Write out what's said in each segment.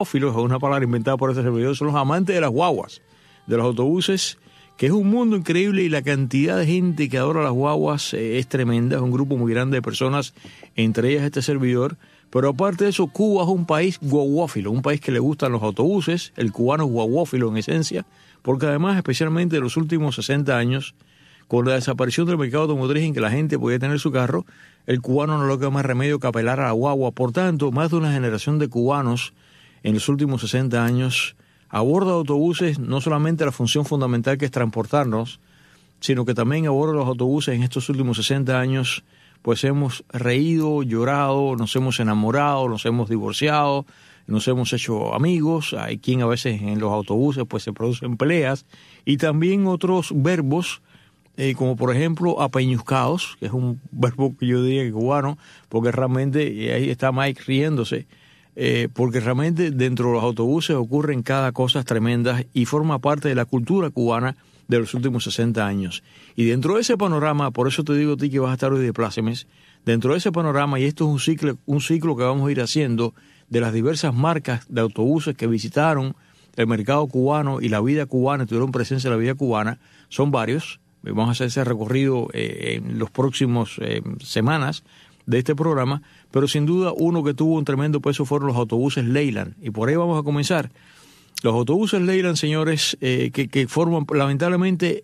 guaguófilos, es una palabra inventada por este servidor, son los amantes de las guaguas, de los autobuses, que es un mundo increíble y la cantidad de gente que adora las guaguas es tremenda, es un grupo muy grande de personas, entre ellas este servidor. Pero aparte de eso, Cuba es un país guaguófilo, un país que le gustan los autobuses, el cubano es guaguófilo en esencia, porque además, especialmente en los últimos 60 años, con la desaparición del mercado automotriz en que la gente podía tener su carro, el cubano no le queda más remedio que apelar a la guagua. Por tanto, más de una generación de cubanos en los últimos 60 años aborda autobuses, no solamente la función fundamental que es transportarnos, sino que también aborda los autobuses en estos últimos 60 años, pues hemos reído, llorado, nos hemos enamorado, nos hemos divorciado, nos hemos hecho amigos. Hay quien a veces en los autobuses pues se producen peleas, y también otros verbos, como por ejemplo apeñuscados, que es un verbo que yo diría que cubano, porque realmente, y ahí está Mike riéndose, porque realmente dentro de los autobuses ocurren cada cosa tremendas y forma parte de la cultura cubana de los últimos 60 años. Y dentro de ese panorama, por eso te digo a ti que vas a estar hoy de plácemes, dentro de ese panorama, y esto es un ciclo que vamos a ir haciendo de las diversas marcas de autobuses que visitaron el mercado cubano y la vida cubana, tuvieron presencia en la vida cubana, son varios. Vamos a hacer ese recorrido en los próximos semanas de este programa, pero sin duda uno que tuvo un tremendo peso fueron los autobuses Leyland, y por ahí vamos a comenzar. Los autobuses Leyland, señores, que forman lamentablemente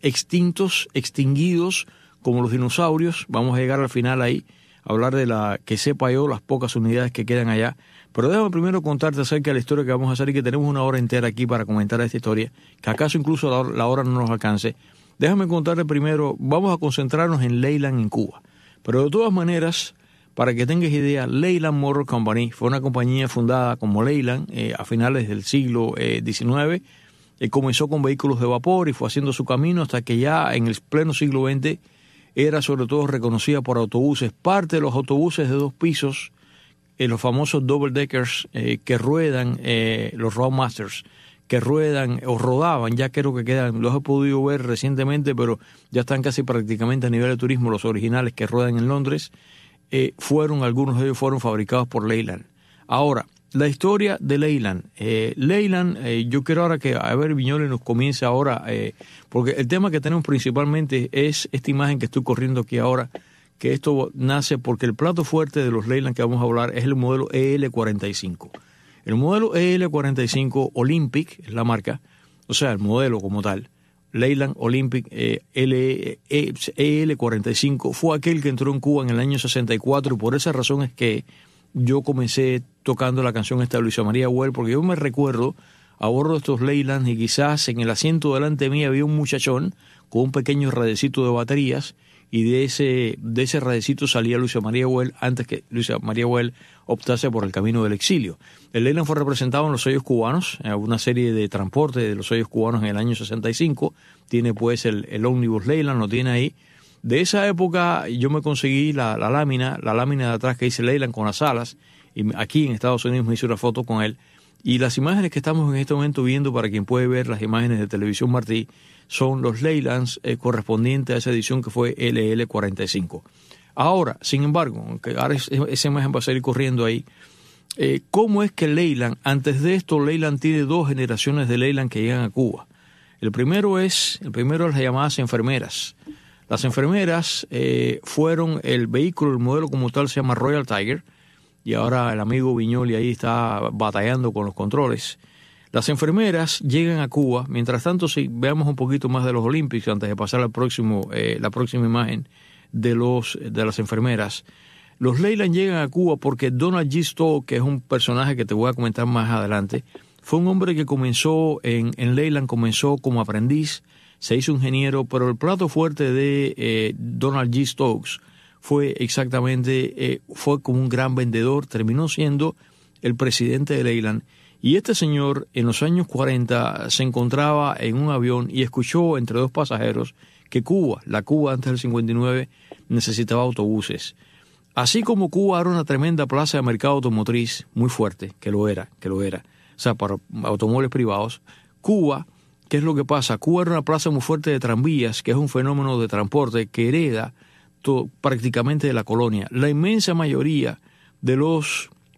extinguidos como los dinosaurios. Vamos a llegar al final ahí, a hablar de que sepa yo, las pocas unidades que quedan allá. Pero déjame primero contarte acerca de la historia que vamos a hacer, y que tenemos una hora entera aquí para comentar esta historia, que acaso incluso la hora no nos alcance. Déjame contarte primero, vamos a concentrarnos en Leyland en Cuba. Pero de todas maneras, para que tengas idea, Leyland Motor Company fue una compañía fundada como Leyland a finales del siglo XIX. Comenzó con vehículos de vapor y fue haciendo su camino hasta que ya en el pleno siglo XX era sobre todo reconocida por autobuses. Parte de los autobuses de 2 pisos, los famosos double deckers que ruedan, los Roadmasters, que ruedan o rodaban, ya creo que quedan, los he podido ver recientemente, pero ya están casi prácticamente a nivel de turismo, los originales que ruedan en Londres. Algunos de ellos fueron fabricados por Leyland. Ahora, la historia de Leyland. Leyland, yo quiero ahora que, Viñoles nos comience ahora, porque el tema que tenemos principalmente es esta imagen que estoy corriendo aquí ahora, que esto nace porque el plato fuerte de los Leyland que vamos a hablar es el modelo EL45. El modelo EL45 Olympic es la marca, o sea, el modelo como tal. Leyland Olympic EL45 fue aquel que entró en Cuba en el año 64, y por esa razón es que yo comencé tocando la canción esta de Luisa María Well, porque yo me recuerdo a bordo de estos Leyland, y quizás en el asiento delante de mí había un muchachón con un pequeño radecito de baterías, y de ese radecito salía Luisa María Well antes que Luisa María Well optase por el camino del exilio. El Leyland fue representado en los sellos cubanos, en una serie de transporte de los sellos cubanos en el año 65. Tiene pues el ómnibus Leyland, lo tiene ahí. De esa época yo me conseguí la lámina de atrás que dice Leyland con las alas, y aquí en Estados Unidos me hice una foto con él. Y las imágenes que estamos en este momento viendo, para quien puede ver las imágenes de Televisión Martí, son los Leylands correspondientes a esa edición que fue LL45. Ahora, sin embargo, aunque ahora esa imagen va a salir corriendo ahí, ¿cómo es que Leyland, antes de esto, Leyland tiene 2 generaciones de Leyland que llegan a Cuba? El primero es las llamadas enfermeras. Las enfermeras fueron el vehículo, el modelo como tal se llama Royal Tiger, y ahora el amigo Viñoli ahí está batallando con los controles. Las enfermeras llegan a Cuba. Mientras tanto, si veamos un poquito más de los Olympics antes de pasar la próxima imagen de las enfermeras. Los Leyland llegan a Cuba porque Donald G. Stowe, que es un personaje que te voy a comentar más adelante, fue un hombre que comenzó en Leyland, comenzó como aprendiz, se hizo ingeniero, pero el plato fuerte de Donald G. Stokes fue como un gran vendedor, terminó siendo el presidente de Leyland. Y este señor en los años 40 se encontraba en un avión y escuchó entre 2 pasajeros que la Cuba antes del 59 necesitaba autobuses. Así como Cuba era una tremenda plaza de mercado automotriz, muy fuerte, que lo era, o sea, para automóviles privados, Cuba, ¿qué es lo que pasa? Cuba era una plaza muy fuerte de tranvías, que es un fenómeno de transporte que hereda prácticamente de la colonia. La inmensa mayoría de los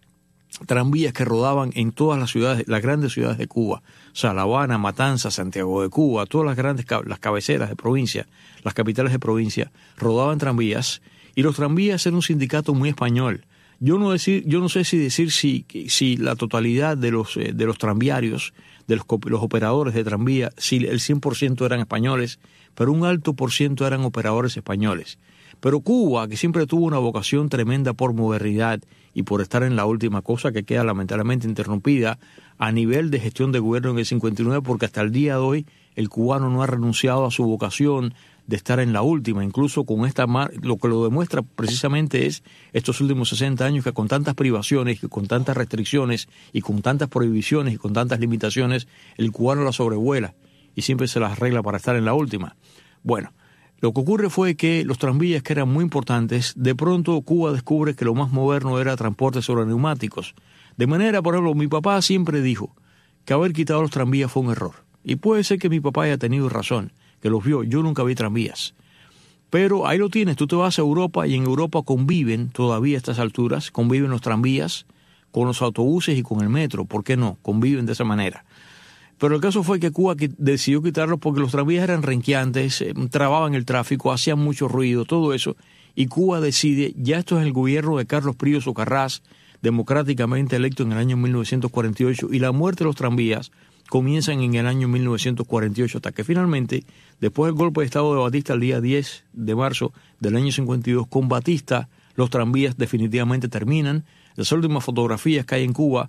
tranvías que rodaban en todas las ciudades, las grandes ciudades de Cuba. O sea, La Habana, Matanzas, Santiago de Cuba, todas las grandes, las cabeceras de provincia, las capitales de provincia, rodaban tranvías, y los tranvías eran un sindicato muy español. Yo no sé si decir si la totalidad de los tranviarios, de los operadores de tranvía, si el 100% eran españoles, pero un alto por ciento eran operadores españoles. Pero Cuba, que siempre tuvo una vocación tremenda por modernidad y por estar en la última, cosa que queda lamentablemente interrumpida a nivel de gestión de gobierno en el 59, porque hasta el día de hoy el cubano no ha renunciado a su vocación de estar en la última. Incluso con lo que lo demuestra precisamente es estos últimos 60 años, que con tantas privaciones, que con tantas restricciones y con tantas prohibiciones y con tantas limitaciones, el cubano la sobrevuela y siempre se las arregla para estar en la última. Bueno, lo que ocurre fue que los tranvías, que eran muy importantes, de pronto Cuba descubre que lo más moderno era transporte sobre neumáticos. De manera, por ejemplo, mi papá siempre dijo que haber quitado los tranvías fue un error. Y puede ser que mi papá haya tenido razón, que los vio. Yo nunca vi tranvías. Pero ahí lo tienes, tú te vas a Europa y en Europa conviven todavía a estas alturas, conviven los tranvías con los autobuses y con el metro. ¿Por qué no? Conviven de esa manera. Pero el caso fue que Cuba decidió quitarlos porque los tranvías eran renqueantes, trababan el tráfico, hacían mucho ruido, todo eso. Y Cuba decide, ya esto es el gobierno de Carlos Prío Socarrás, democráticamente electo en el año 1948, y la muerte de los tranvías comienzan en el año 1948, hasta que finalmente, después del golpe de Estado de Batista el día 10 de marzo del año 52, con Batista los tranvías definitivamente terminan. Las últimas fotografías que hay en Cuba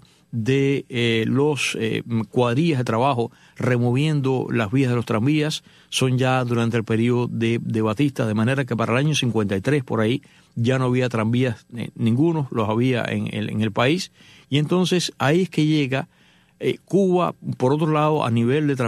de los cuadrillas de trabajo removiendo las vías de los tranvías son ya durante el periodo de Batista, de manera que para el año 53 por ahí ya no había tranvías, ninguno los había en el país, y entonces ahí es que llega Cuba. Por otro lado, a nivel de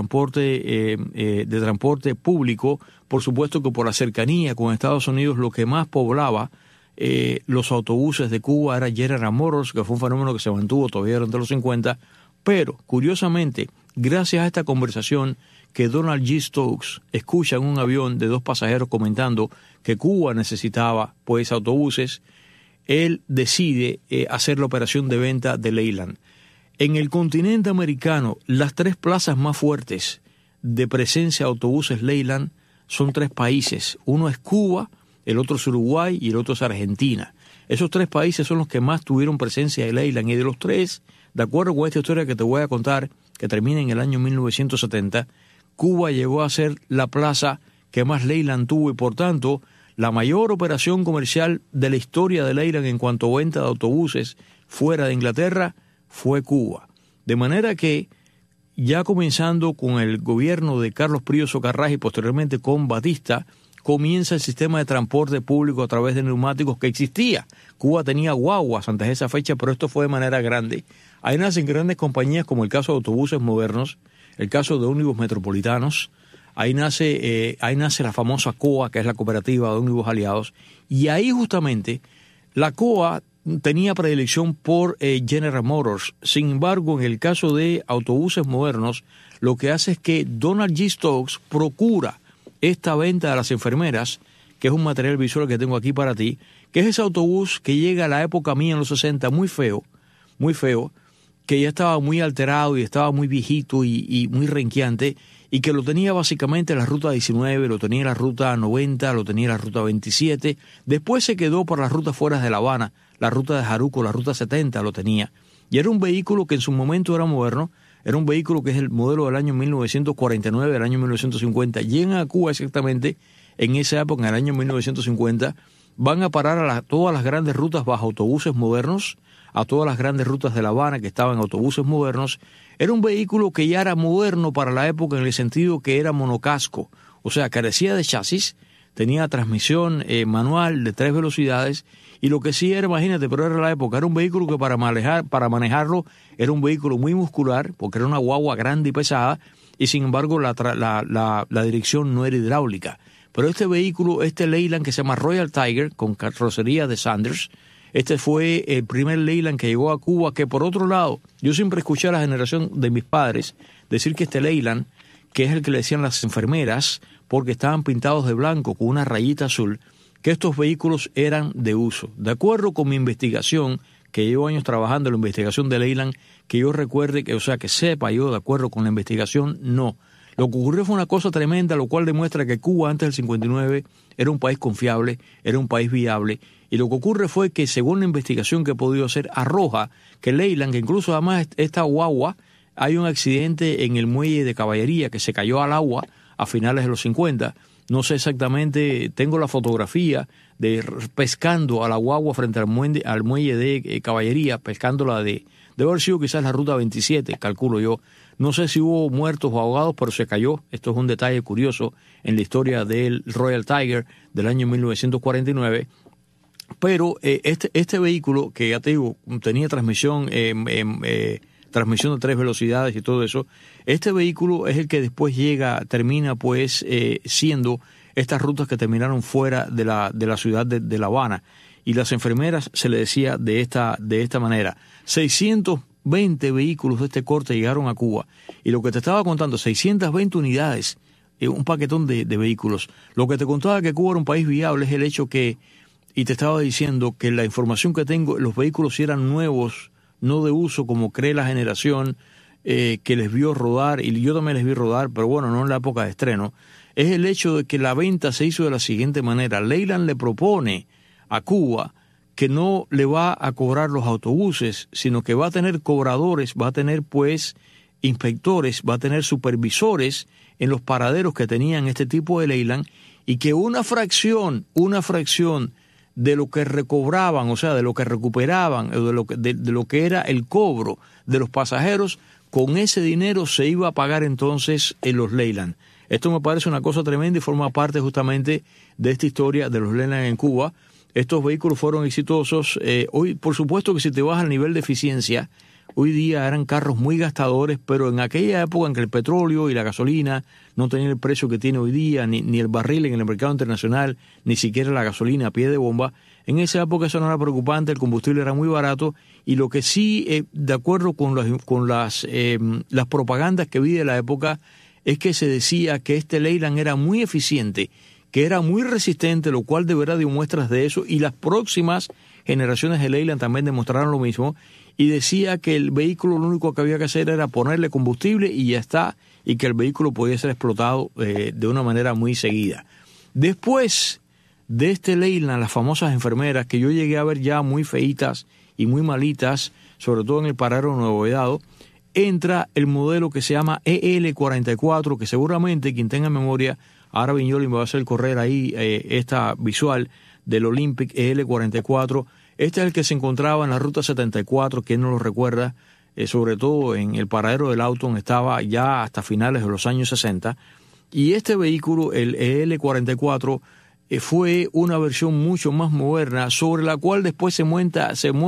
transporte público, por supuesto que por la cercanía con Estados Unidos, lo que más poblaba los autobuses de Cuba era General Motors, que fue un fenómeno que se mantuvo todavía durante los 50, pero curiosamente, gracias a esta conversación que Donald G. Stokes escucha en un avión de dos pasajeros comentando que Cuba necesitaba pues autobuses, él decide hacer la operación de venta de Leyland. En el continente americano, las tres plazas más fuertes de presencia de autobuses Leyland son tres países. Uno es Cuba, el otro es Uruguay y el otro es Argentina. Esos tres países son los que más tuvieron presencia de Leyland, y de los tres, de acuerdo con esta historia que te voy a contar, que termina en el año 1970, Cuba llegó a ser la plaza que más Leyland tuvo, y por tanto la mayor operación comercial de la historia de Leyland en cuanto a venta de autobuses fuera de Inglaterra fue Cuba. De manera que ya comenzando con el gobierno de Carlos Prío Socarrás y posteriormente con Batista, comienza el sistema de transporte público a través de neumáticos que existía. Cuba tenía guaguas antes de esa fecha, pero esto fue de manera grande. Ahí nacen grandes compañías como el caso de autobuses modernos, el caso de ómnibus metropolitanos. Ahí nace la famosa COA, que es la cooperativa de ómnibus aliados. Y ahí justamente la COA tenía predilección por General Motors. Sin embargo, en el caso de autobuses modernos, lo que hace es que Donald G. Stokes procura esta venta de las enfermeras, que es un material visual que tengo aquí para ti, que es ese autobús que llega a la época mía en los 60, muy feo, que ya estaba muy alterado y estaba muy viejito y muy renqueante, y que lo tenía básicamente en la ruta 19, lo tenía en la ruta 90, lo tenía en la ruta 27, después se quedó por las rutas fuera de La Habana, la ruta de Jaruco, la ruta 70 lo tenía, y era un vehículo que en su momento era moderno. Era un vehículo que es el modelo del año 1949, del año 1950. Llegan a Cuba exactamente en esa época, en el año 1950. Van a parar a todas las grandes rutas bajo autobuses modernos, a todas las grandes rutas de La Habana que estaban en autobuses modernos. Era un vehículo que ya era moderno para la época en el sentido que era monocasco. O sea, carecía de chasis, tenía transmisión manual de 3 velocidades, y lo que sí era, imagínate, pero era la época, era un vehículo que para manejarlo era un vehículo muy muscular, porque era una guagua grande y pesada, y sin embargo la dirección no era hidráulica. Pero este vehículo, este Leyland que se llama Royal Tiger, con carrocería de Sanders, este fue el primer Leyland que llegó a Cuba, que por otro lado, yo siempre escuché a la generación de mis padres decir que este Leyland, que es el que le decían las enfermeras, porque estaban pintados de blanco con una rayita azul, que estos vehículos eran de uso. De acuerdo con mi investigación, que llevo años trabajando en la investigación de Leyland, que yo recuerde, que sepa yo de acuerdo con la investigación, no. Lo que ocurrió fue una cosa tremenda, lo cual demuestra que Cuba antes del 59 era un país confiable, era un país viable, y lo que ocurre fue que según la investigación que he podido hacer, arroja que Leyland, que incluso además esta guagua, hay un accidente en el muelle de Caballería que se cayó al agua a finales de los 50, no sé exactamente, tengo la fotografía de pescando a la guagua frente al muelle de Caballería, pescándola debe haber sido quizás la ruta 27, calculo yo. No sé si hubo muertos o ahogados, pero se cayó. Esto es un detalle curioso en la historia del Royal Tiger del año 1949. Pero este vehículo, que ya te digo, tenía transmisión transmisión de 3 velocidades y todo eso, este vehículo es el que después termina pues siendo estas rutas que terminaron fuera de la ciudad de La Habana. Y las enfermeras se le decía de esta manera: 620 vehículos de este corte llegaron a Cuba. Y lo que te estaba contando, 620 unidades, un paquetón de vehículos. Lo que te contaba que Cuba era un país viable es el hecho que, y te estaba diciendo que la información que tengo, los vehículos sí eran nuevos, no de uso como cree la generación que les vio rodar, y yo también les vi rodar, pero bueno, no en la época de estreno, es el hecho de que la venta se hizo de la siguiente manera. Leyland le propone a Cuba que no le va a cobrar los autobuses, sino que va a tener cobradores, va a tener pues inspectores, va a tener supervisores en los paraderos que tenían este tipo de Leyland, y que una fracción de lo que recobraban, o sea, de lo que recuperaban, de lo que era el cobro de los pasajeros, con ese dinero se iba a pagar entonces en los Leyland. Esto me parece una cosa tremenda y forma parte justamente de esta historia de los Leyland en Cuba. Estos vehículos fueron exitosos. Hoy, por supuesto que si te vas al nivel de eficiencia, hoy día eran carros muy gastadores, pero en aquella época en que el petróleo y la gasolina no tenían el precio que tiene hoy día, ni el barril en el mercado internacional, ni siquiera la gasolina a pie de bomba, en esa época eso no era preocupante, el combustible era muy barato, y lo que sí, de acuerdo con las propagandas que vi de la época, es que se decía que este Leyland era muy eficiente, que era muy resistente, lo cual de verdad dio muestras de eso, y las próximas generaciones de Leyland también demostraron lo mismo, y decía que el vehículo lo único que había que hacer era ponerle combustible y ya está, y que el vehículo podía ser explotado de una manera muy seguida. Después de este Leyland, las famosas enfermeras, que yo llegué a ver ya muy feitas y muy malitas, sobre todo en el paradero Nuevo Vedado, entra el modelo que se llama EL44, que seguramente quien tenga memoria, ahora Viñoli me va a hacer correr ahí esta visual del Olympic EL44. Este es el que se encontraba en la ruta 74, quien no lo recuerda, sobre todo en el paradero del Auton, estaba ya hasta finales de los años 60. Y este vehículo, el EL44, fue una versión mucho más moderna, sobre la cual después se monta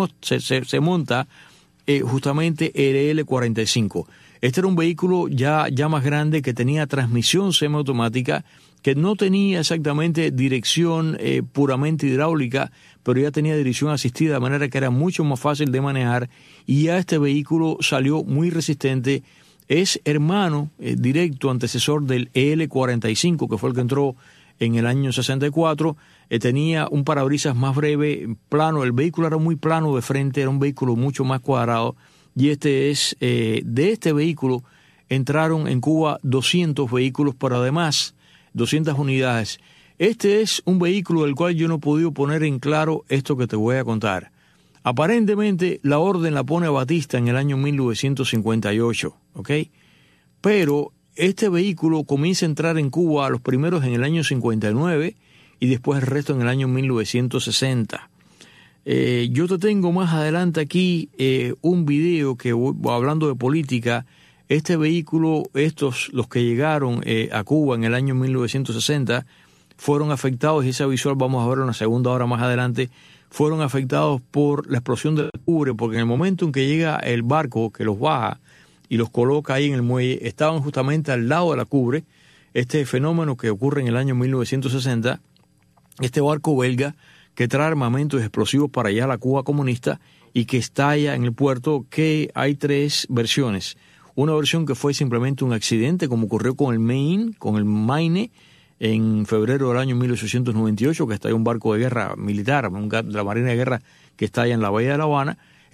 justamente el EL45. Este era un vehículo ya más grande, que tenía transmisión semiautomática, que no tenía exactamente dirección puramente hidráulica, pero ya tenía dirección asistida, de manera que era mucho más fácil de manejar, y ya este vehículo salió muy resistente. Es hermano directo, antecesor del EL45, que fue el que entró en el año 64. Tenía un parabrisas más breve, plano, el vehículo era muy plano de frente, era un vehículo mucho más cuadrado, y de este vehículo entraron en Cuba 200 vehículos, pero además 200 unidades. Este es un vehículo del cual yo no he podido poner en claro esto que te voy a contar. Aparentemente la orden la pone Batista en el año 1958, ¿ok? Pero este vehículo comienza a entrar en Cuba, los primeros en el año 59 y después el resto en el año 1960. Yo te tengo más adelante aquí un video que, hablando de política, este vehículo, los que llegaron a Cuba en el año 1960, fueron afectados, y esa visual vamos a verlo en la segunda hora más adelante, fueron afectados por la explosión del cubre, porque en el momento en que llega el barco que los baja y los coloca ahí en el muelle, estaban justamente al lado de la cubre. Este fenómeno que ocurre en el año 1960, este barco belga que trae armamentos explosivos para allá a la Cuba comunista y que estalla en el puerto, que hay 3 versiones. Una versión que fue simplemente un accidente, como ocurrió con el Maine, en febrero del año 1898, que estalla un barco de guerra militar, de la Marina de Guerra, que estalla en la bahía de La Habana.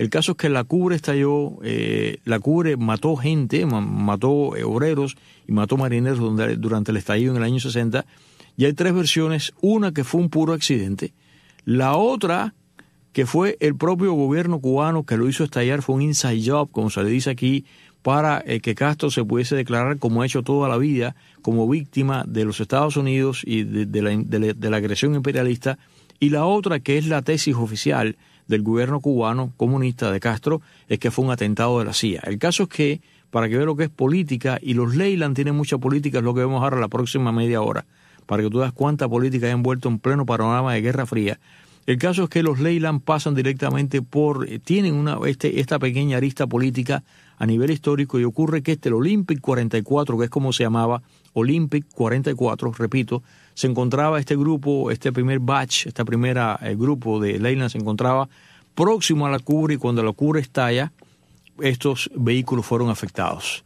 El caso es que la Cubre estalló, la Cubre mató gente, mató obreros y mató marineros durante el estallido en el año 60. Y hay 3 versiones, una que fue un puro accidente, la otra que fue el propio gobierno cubano que lo hizo estallar, fue un inside job, como se le dice aquí, para que Castro se pudiese declarar, como ha hecho toda la vida, como víctima de los Estados Unidos y de la agresión imperialista. Y la otra, que es la tesis oficial del gobierno cubano comunista de Castro, es que fue un atentado de la CIA. El caso es que, para que vean lo que es política, y los Leyland tienen mucha política, es lo que vemos ahora la próxima media hora, para que tú veas cuánta política hay envuelto en pleno panorama de Guerra Fría. El caso es que los Leyland pasan directamente tienen esta pequeña arista política a nivel histórico, y ocurre que el Olympic 44, que es como se llamaba, Olympic 44, repito, se encontraba este grupo, este primer batch, esta primera grupo de Leyland se encontraba próximo a la Cubre, y cuando la Cubre estalla, estos vehículos fueron afectados.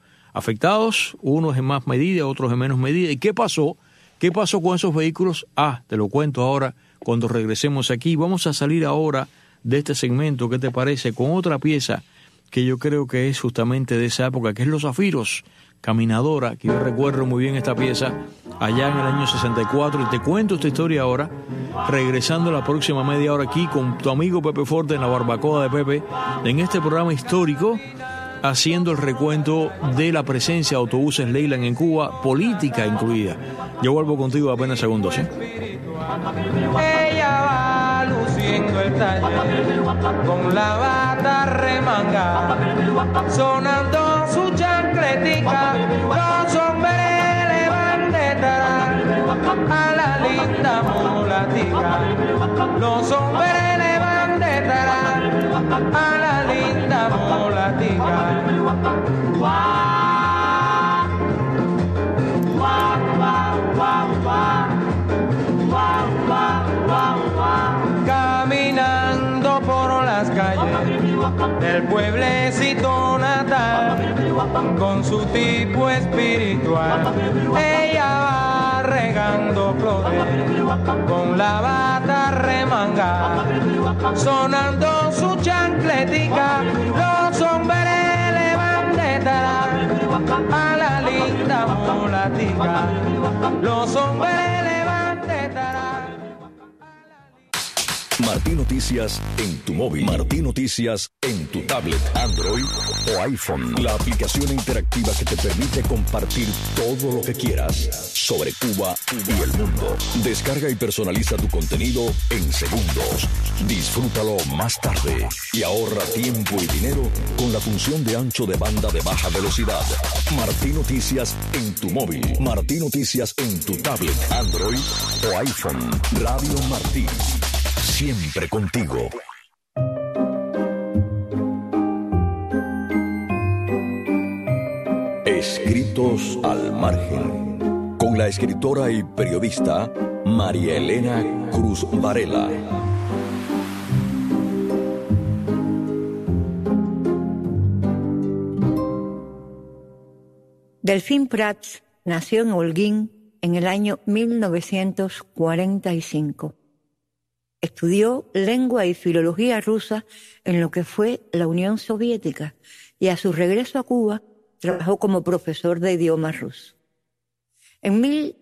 Unos en más medida, otros en menos medida. ¿Y qué pasó? ¿Qué pasó con esos vehículos? Te lo cuento ahora cuando regresemos aquí. Vamos a salir ahora de este segmento, ¿qué te parece? Con otra pieza que yo creo que es justamente de esa época, que es Los Zafiros, Caminadora, que yo recuerdo muy bien esta pieza allá en el año 64, y te cuento esta historia ahora, regresando la próxima media hora aquí con tu amigo Pepe Forte en la barbacoa de Pepe, en este programa histórico, haciendo el recuento de la presencia de autobuses Leyland en Cuba, política incluida. Yo vuelvo contigo apenas segundos, ¿eh? Ella va luciendo el taller con la bata remangada, sonando su chancletica, los hombres le van detrás a la linda mulatica, los hombres le van detrás a la linda mulatica. Caminando por las calles del pueblecito natal, con su tipo espiritual, ella va regando flores con la bata remangada, sonando su chancletica, los hombres le van detrás a la linda mulatica, los hombres le van detrás. Martí Noticias en tu móvil. Martí Noticias en tu tablet, Android o iPhone. La aplicación interactiva que te permite compartir todo lo que quieras sobre Cuba y el mundo. Descarga y personaliza tu contenido en segundos. Disfrútalo más tarde y ahorra tiempo y dinero con la función de ancho de banda de baja velocidad. Martí Noticias en tu móvil. Martí Noticias en tu tablet, Android o iPhone. Radio Martí. Siempre contigo. Escritos al margen. Con la escritora y periodista María Elena Cruz Varela. Delfín Prats nació en Holguín en el año 1945. Estudió lengua y filología rusa en lo que fue la Unión Soviética y a su regreso a Cuba trabajó como profesor de idioma ruso. En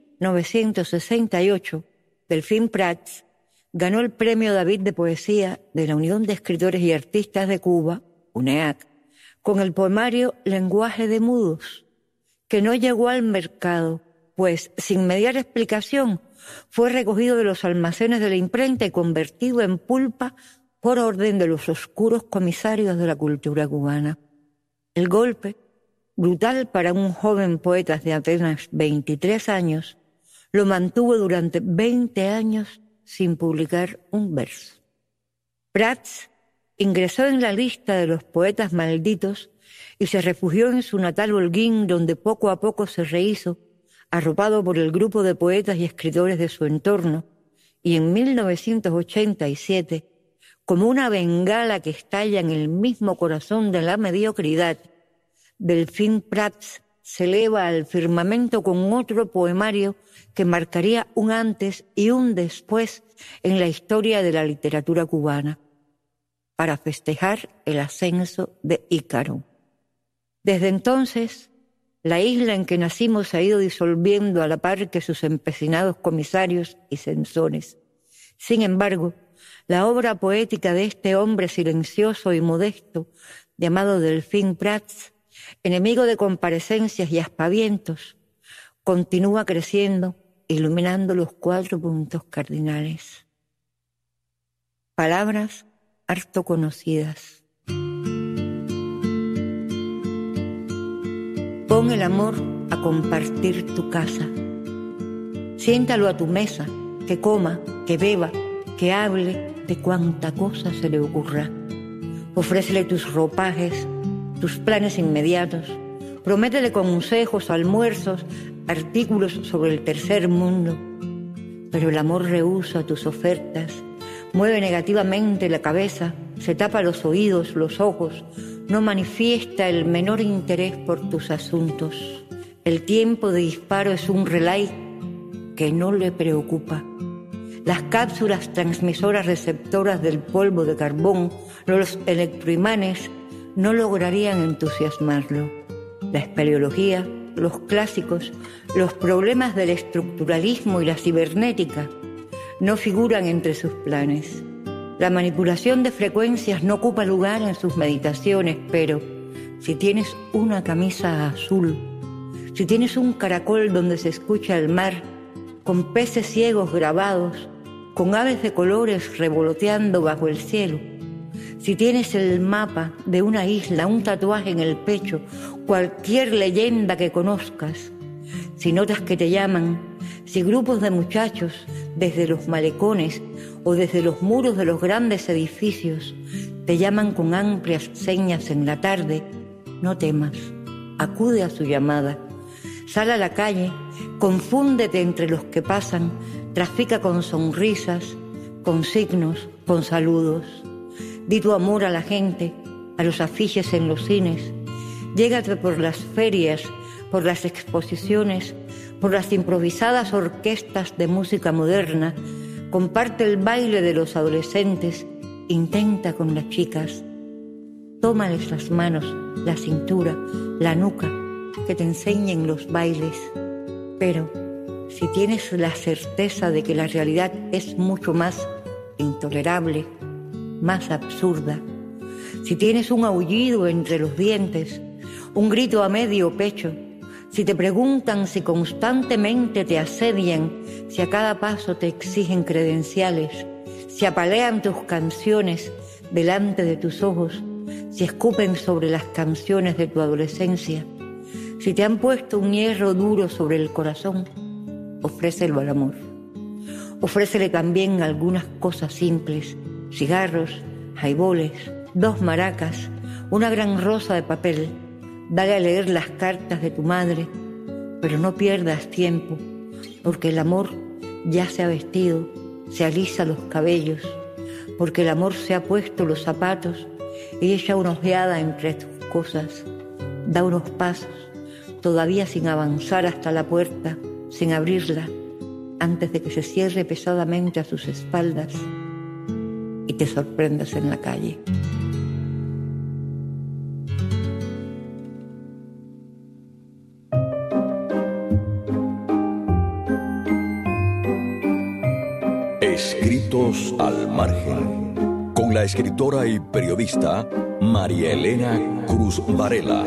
1968, Delfín Prats ganó el Premio David de Poesía de la Unión de Escritores y Artistas de Cuba, UNEAC, con el poemario Lenguaje de Mudos, que no llegó al mercado, pues sin mediar explicación fue recogido de los almacenes de la imprenta y convertido en pulpa por orden de los oscuros comisarios de la cultura cubana. El golpe, brutal para un joven poeta de apenas 23 años, lo mantuvo durante 20 años sin publicar un verso. Prats ingresó en la lista de los poetas malditos y se refugió en su natal Holguín, donde poco a poco se rehizo, arropado por el grupo de poetas y escritores de su entorno, y en 1987, como una bengala que estalla en el mismo corazón de la mediocridad, Delfín Prats se eleva al firmamento con otro poemario que marcaría un antes y un después en la historia de la literatura cubana. para festejar el ascenso de Ícaro. Desde entonces, la isla en que nacimos se ha ido disolviendo a la par que sus empecinados comisarios y censores. Sin embargo, la obra poética de este hombre silencioso y modesto, llamado Delfín Prats, enemigo de comparecencias y aspavientos, continúa creciendo, iluminando los 4 puntos cardinales. Palabras harto conocidas. Pon el amor a compartir tu casa. Siéntalo a tu mesa, que coma, que beba, que hable de cuánta cosa se le ocurra. Ofrécele tus ropajes, tus planes inmediatos. Prométele consejos, almuerzos, artículos sobre el tercer mundo. Pero el amor rehúsa tus ofertas, mueve negativamente la cabeza, se tapa los oídos, los ojos, no manifiesta el menor interés por tus asuntos. El tiempo de disparo es un relay que no le preocupa. Las cápsulas transmisoras receptoras del polvo de carbón, los electroimanes, no lograrían entusiasmarlo. La espeleología, los clásicos, los problemas del estructuralismo y la cibernética no figuran entre sus planes. La manipulación de frecuencias no ocupa lugar en sus meditaciones, pero si tienes una camisa azul, si tienes un caracol donde se escucha el mar, con peces ciegos grabados, con aves de colores revoloteando bajo el cielo, si tienes el mapa de una isla, un tatuaje en el pecho, cualquier leyenda que conozcas, si notas que te llaman, si grupos de muchachos desde los malecones o desde los muros de los grandes edificios te llaman con amplias señas en la tarde, no temas, acude a su llamada, sal a la calle, confúndete entre los que pasan, trafica con sonrisas, con signos, con saludos. Di tu amor a la gente, a los afiches en los cines. Llégate por las ferias, por las exposiciones, por las improvisadas orquestas de música moderna. Comparte el baile de los adolescentes. Intenta con las chicas. Tómales las manos, la cintura, la nuca, que te enseñen los bailes. Pero si tienes la certeza de que la realidad es mucho más intolerable, más absurda, si tienes un aullido entre los dientes, un grito a medio pecho, si te preguntan, si constantemente te asedian, si a cada paso te exigen credenciales, si apalean tus canciones delante de tus ojos, si escupen sobre las canciones de tu adolescencia, si te han puesto un hierro duro sobre el corazón, ofrécelo al amor. Ofrécele también algunas cosas simples, cigarros, jaiboles, 2 maracas, una gran rosa de papel. Dale a leer las cartas de tu madre, pero no pierdas tiempo, porque el amor ya se ha vestido, se alisa los cabellos, porque el amor se ha puesto los zapatos y echa una ojeada entre tus cosas. Da unos pasos, todavía sin avanzar hasta la puerta, sin abrirla, antes de que se cierre pesadamente a sus espaldas y te sorprendas en la calle. Escritos al margen, con la escritora y periodista María Elena Cruz Varela.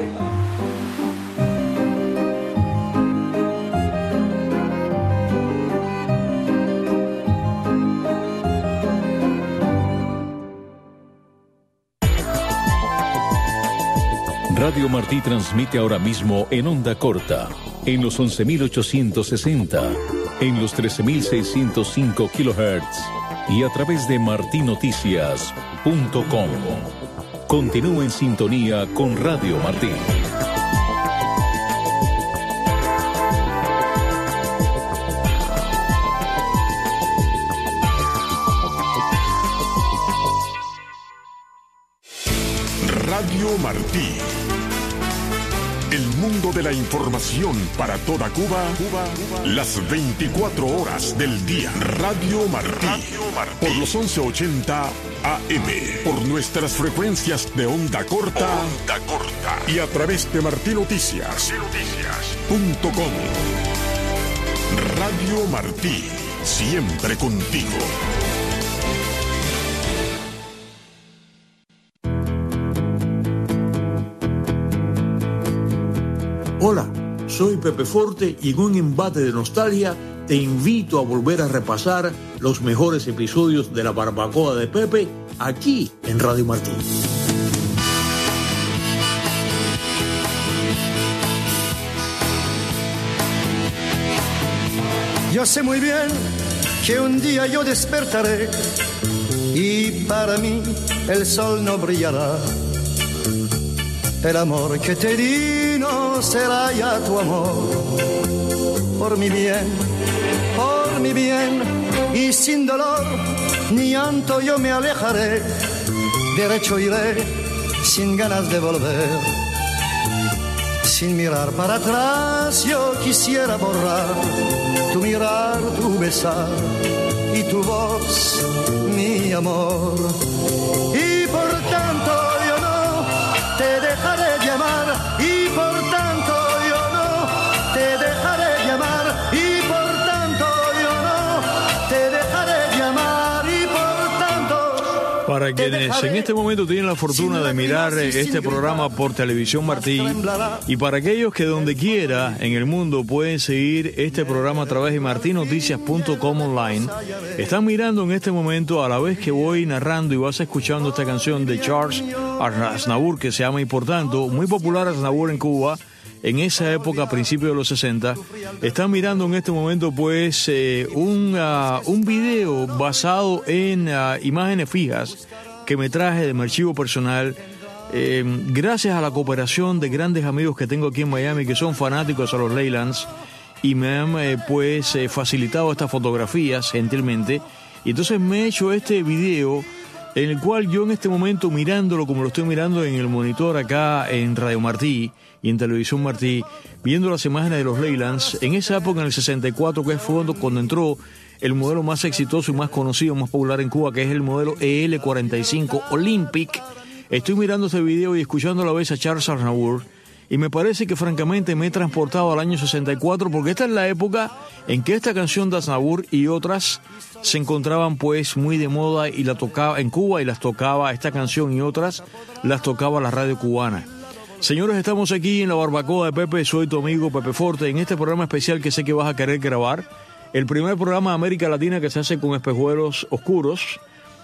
Radio Martí transmite ahora mismo en onda corta, en los 11.860, en los 13.605 kHz y a través de martinoticias.com. Continúe en sintonía con Radio Martí. Radio Martí. El mundo mundo de la información para toda Cuba, las 24 horas del día. Radio Martí, por los 1180 AM, por nuestras frecuencias de onda corta y a través de martinoticias.com. Radio Martí, siempre contigo. Hola, soy Pepe Forte y en un embate de nostalgia te invito a volver a repasar los mejores episodios de La Barbacoa de Pepe aquí en Radio Martí. Yo sé muy bien que un día yo despertaré y para mí el sol no brillará. El amor que te di no será ya tu amor. Por mi bien, y sin dolor ni llanto yo me alejaré. Derecho iré, sin ganas de volver. Sin mirar para atrás yo quisiera borrar tu mirar, tu besar y tu voz, mi amor. Y por tanto yo no te dejaré de amar, y por tanto yo no te dejaré de amar, y por tanto yo no te dejaré de amar, y por tanto. Para quienes en este momento tienen la fortuna de mirar este programa por Televisión Martí, y para aquellos que donde quiera en el mundo pueden seguir este programa a través de martinoticias.com online, están mirando en este momento a la vez que voy narrando y vas escuchando esta canción de Charles Aznavour que se llama Y por tanto, muy popular Aznavour en Cuba en esa época, a principios de los 60. Están mirando en este momento pues un video basado en imágenes fijas que me traje de mi archivo personal, gracias a la cooperación de grandes amigos que tengo aquí en Miami que son fanáticos a los Leylands y me han facilitado estas fotografías gentilmente, y entonces me he hecho este video en el cual yo en este momento mirándolo como lo estoy mirando en el monitor acá en Radio Martí y en Televisión Martí, viendo las imágenes de los Leylands, en esa época en el 64, que fue cuando entró el modelo más exitoso y más conocido, más popular en Cuba, que es el modelo EL45 Olympic. Estoy mirando este video y escuchando a la vez a Charles Aznavour, y me parece que francamente me he transportado al año 64, porque esta es la época en que esta canción de Aznavour y otras se encontraban pues muy de moda y la tocaba en Cuba, y las tocaba esta canción y otras las tocaba la radio cubana. Señores, estamos aquí en La Barbacoa de Pepe, soy tu amigo Pepe Forte, en este programa especial que sé que vas a querer grabar, el primer programa de América Latina que se hace con espejuelos oscuros,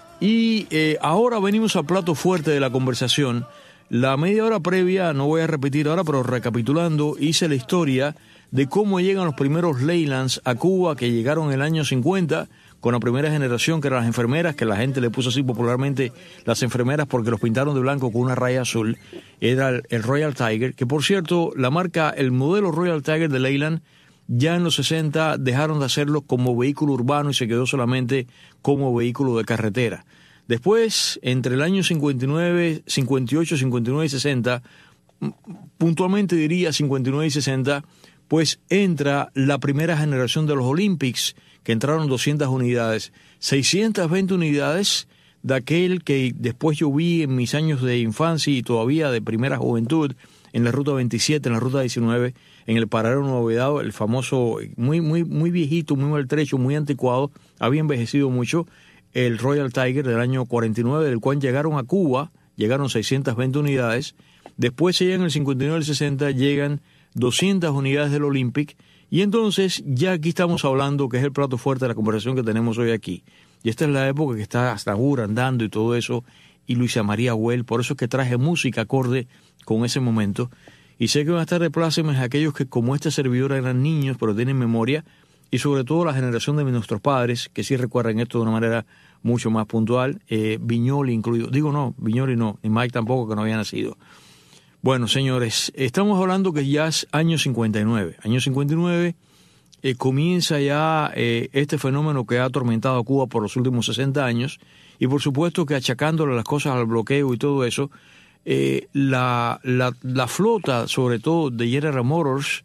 y ahora venimos al plato fuerte de la conversación. La media hora previa, no voy a repetir ahora, pero recapitulando, hice la historia de cómo llegan los primeros Leylands a Cuba, que llegaron en el año 50, con la primera generación, que eran las enfermeras, que la gente le puso así popularmente las enfermeras porque los pintaron de blanco con una raya azul. Era el Royal Tiger, que por cierto, la marca, el modelo Royal Tiger de Leyland, ya en los 60 dejaron de hacerlo como vehículo urbano y se quedó solamente como vehículo de carretera. Después, entre el año 59, 58, 59 y 60, puntualmente diría 59 y 60, pues entra la primera generación de los Olympics, que entraron 200 unidades, 620 unidades de aquel que después yo vi en mis años de infancia y todavía de primera juventud, en la ruta 27, en la ruta 19, en el paradero Nuevo Vedado, el famoso, muy viejito, muy maltrecho, muy anticuado, había envejecido mucho, el Royal Tiger del año 49, del cual llegaron a Cuba, llegaron 620 unidades, después en el 59 y el 60 llegan 200 unidades del Olympic, y entonces ya aquí estamos hablando, que es el plato fuerte de la conversación que tenemos hoy aquí, y esta es la época que está Aznavour andando y todo eso, y Luisa María Güell, por eso es que traje música acorde con ese momento, y sé que van a estar de plácemes aquellos que como este servidor eran niños, pero tienen memoria, y sobre todo la generación de nuestros padres, que sí recuerdan esto de una manera mucho más puntual, Viñoli incluido. Digo no, Viñoli no, y Mike tampoco, que no había nacido. Bueno, señores, estamos hablando que ya es año 59. Año 59 comienza ya este fenómeno que ha atormentado a Cuba por los últimos 60 años, y por supuesto que achacándole las cosas al bloqueo y todo eso, la flota, sobre todo de General Motors,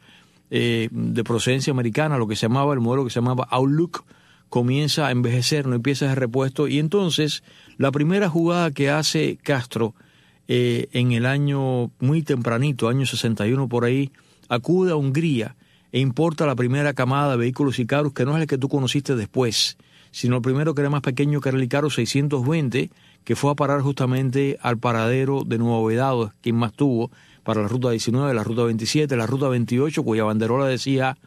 de procedencia americana, lo que se llamaba, el modelo que se llamaba Outlook, comienza a envejecer, no empieza a ser repuesto, y entonces la primera jugada que hace Castro en el año muy tempranito, año 61 por ahí, acude a Hungría e importa la primera camada de vehículos Icarus, que no es el que tú conociste después, sino el primero que era más pequeño, que era el Icarus 620, que fue a parar justamente al paradero de Nuevo Vedado, quien más tuvo, para la ruta 19, la ruta 27, la ruta 28, cuya banderola decía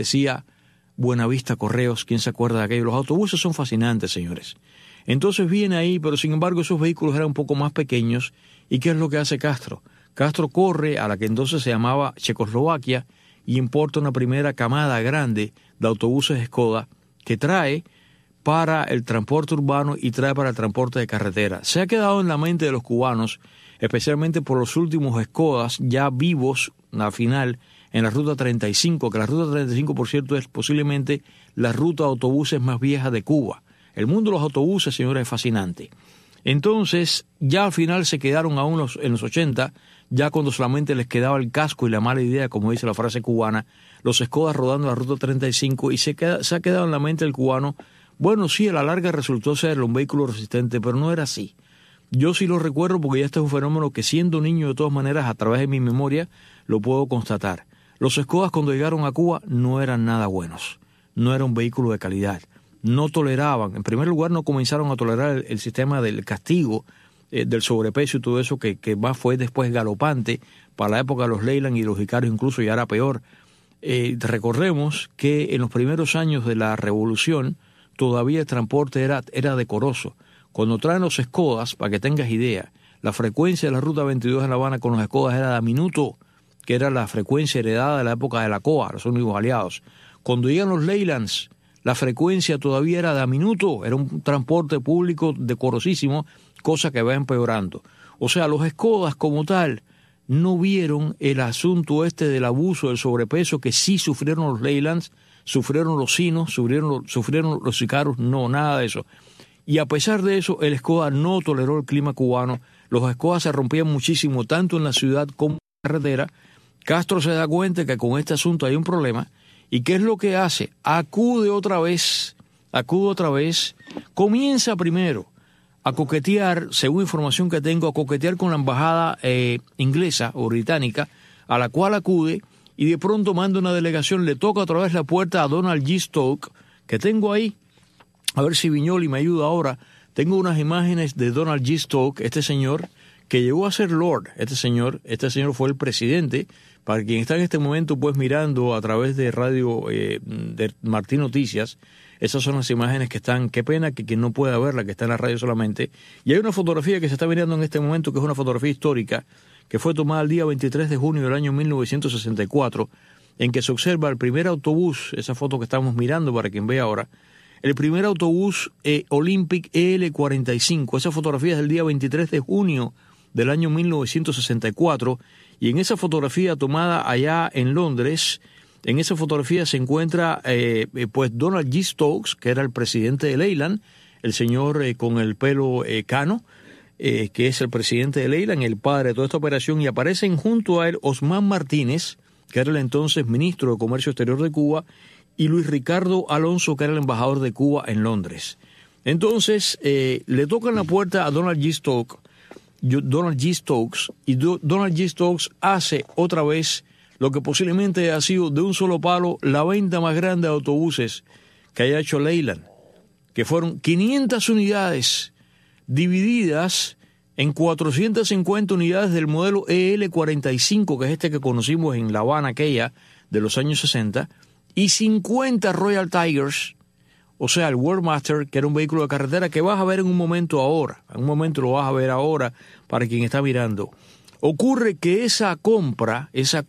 Buenavista Correos. ¿Quién se acuerda de aquello? Los autobuses son fascinantes, señores. Entonces viene ahí, pero sin embargo esos vehículos eran un poco más pequeños. ¿Y qué es lo que hace Castro? Castro corre a la que entonces se llamaba Checoslovaquia y importa una primera camada grande de autobuses Skoda que trae para el transporte urbano y trae para el transporte de carretera. Se ha quedado en la mente de los cubanos, especialmente por los últimos Skodas ya vivos, al final, en la Ruta 35, que la Ruta 35, por cierto, es posiblemente la ruta de autobuses más vieja de Cuba. El mundo de los autobuses, señores, es fascinante. Entonces, ya al final se quedaron aún en los 80, ya cuando solamente les quedaba el casco y la mala idea, como dice la frase cubana, los Skodas rodando la Ruta 35, y se ha quedado en la mente del cubano, bueno, sí, a la larga resultó ser un vehículo resistente, pero no era así. Yo sí lo recuerdo porque ya este es un fenómeno que, siendo niño, de todas maneras, a través de mi memoria, lo puedo constatar. Los Skodas, cuando llegaron a Cuba, no eran nada buenos. No era un vehículo de calidad. No toleraban, en primer lugar, no comenzaron a tolerar el sistema del castigo, del sobrepeso y todo eso, que más fue después galopante para la época de los Leyland y los Icarus, incluso ya era peor. Recordemos que en los primeros años de la Revolución todavía el transporte era decoroso. Cuando traen los Skodas, para que tengas idea, la frecuencia de la Ruta 22 en La Habana con los Skodas era de a minuto, que era la frecuencia heredada de la época de la COA, los únicos aliados. Cuando llegan los Leylands, la frecuencia todavía era de a minuto, era un transporte público decorosísimo, cosa que va empeorando. O sea, los Skodas como tal no vieron el asunto del abuso del sobrepeso que sí sufrieron los Leylands, sufrieron los Sinos, sufrieron los Icarus, no, nada de eso. Y a pesar de eso, el Skoda no toleró el clima cubano. Los Skodas se rompían muchísimo, tanto en la ciudad como en la carretera. Castro se da cuenta que con este asunto hay un problema. ¿Y qué es lo que hace? Acude otra vez, comienza primero a coquetear, según información que tengo, a coquetear con la embajada inglesa o británica, a la cual acude, y de pronto manda una delegación, le toca otra vez la puerta a Donald G. Stoke, que tengo ahí. A ver si Viñoli me ayuda ahora. Tengo unas imágenes de Donald G. Stoke, este señor que llegó a ser Lord. Este señor fue el presidente. Para quien está en este momento pues mirando a través de radio de Martín Noticias, esas son las imágenes que están. Qué pena que quien no pueda verla, que está en la radio solamente. Y hay una fotografía que se está mirando en este momento, que es una fotografía histórica, que fue tomada el día 23 de junio del año 1964, en que se observa el primer autobús, esa foto que estamos mirando para quien vea ahora, el primer autobús Olympic EL45. Esa fotografía es del día 23 de junio del año 1964, y en esa fotografía tomada allá en Londres, en esa fotografía se encuentra pues Donald G. Stokes, que era el presidente de Leyland, el señor con el pelo cano, que es el presidente de Leyland, el padre de toda esta operación, y aparecen junto a él Osman Martínez, que era el entonces ministro de Comercio Exterior de Cuba, y Luis Ricardo Alonso, que era el embajador de Cuba en Londres. Entonces, le tocan la puerta a Donald G. Stokes, y Donald G. Stokes hace otra vez lo que posiblemente ha sido de un solo palo la venta más grande de autobuses que haya hecho Leyland, que fueron 500 unidades divididas en 450 unidades del modelo EL45, que es este que conocimos en La Habana aquella de los años 60, y 50 Royal Tigers, o sea, el Worldmaster, que era un vehículo de carretera que vas a ver en un momento ahora. En un momento lo vas a ver ahora para quien está mirando. Ocurre que esa compra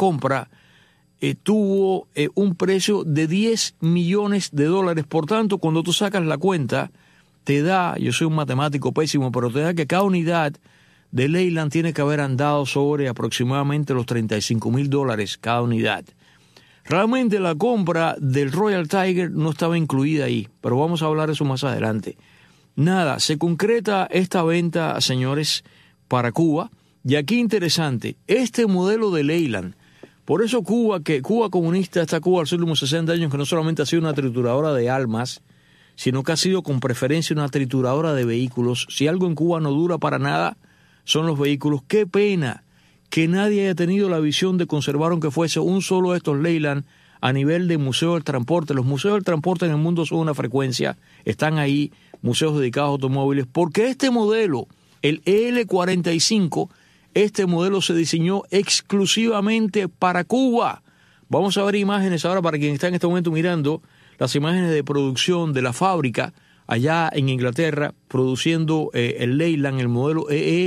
tuvo un precio de $10 millones. Por tanto, cuando tú sacas la cuenta, te da, yo soy un matemático pésimo, pero te da que cada unidad de Leyland tiene que haber andado sobre aproximadamente los $35,000 cada unidad. Realmente la compra del Royal Tiger no estaba incluida ahí, pero vamos a hablar de eso más adelante. Nada, se concreta esta venta, señores, para Cuba, Y aquí interesante, este modelo de Leyland, por eso Cuba comunista, esta Cuba de los últimos 60 años, que no solamente ha sido una trituradora de almas, sino que ha sido con preferencia una trituradora de vehículos. Si algo en Cuba no dura para nada, son los vehículos. Qué pena que nadie haya tenido la visión de conservar, aunque fuese un solo de estos Leyland, a nivel de museo del transporte. Los museos del transporte en el mundo son una frecuencia, están ahí, museos dedicados a automóviles, porque este modelo, el EL45, este modelo se diseñó exclusivamente para Cuba. Vamos a ver imágenes ahora para quien está en este momento mirando, las imágenes de producción de la fábrica allá en Inglaterra, produciendo el Leyland, el modelo